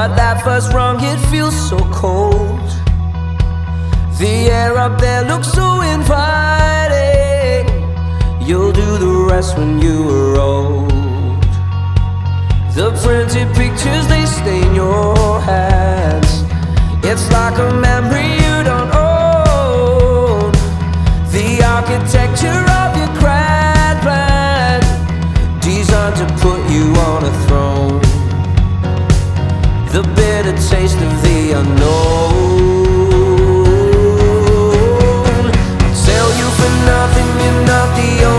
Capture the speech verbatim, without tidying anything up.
But that first rung, it feels so cold. The air up there looks so inviting. You'll do the rest when you are old. The printed pictures, they stain your hands. It's like a memory